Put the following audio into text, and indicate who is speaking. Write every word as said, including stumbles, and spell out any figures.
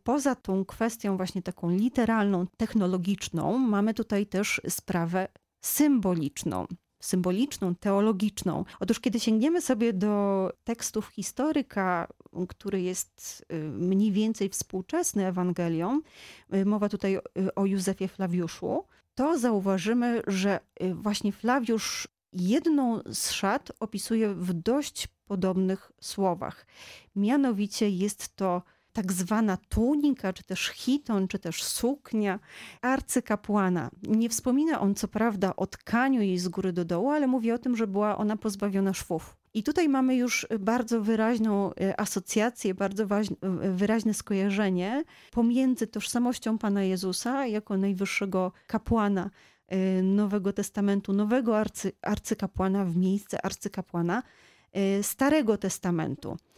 Speaker 1: poza tą kwestią właśnie taką literalną, technologiczną, mamy tutaj też sprawę symboliczną. Symboliczną, teologiczną. Otóż kiedy sięgniemy sobie do tekstów historyka, który jest mniej więcej współczesny Ewangeliom, mowa tutaj o Józefie Flawiuszu, to zauważymy, że właśnie Flawiusz jedną z szat opisuje w dość podobnych słowach. Mianowicie jest to tak zwana tunika, czy też chiton, czy też suknia arcykapłana. Nie wspomina on co prawda o tkaniu jej z góry do dołu, ale mówi o tym, że była ona pozbawiona szwów. I tutaj mamy już bardzo wyraźną asocjację, bardzo wyraźne skojarzenie pomiędzy tożsamością Pana Jezusa jako najwyższego kapłana Nowego Testamentu, nowego arcy, arcykapłana w miejsce arcykapłana Starego Testamentu.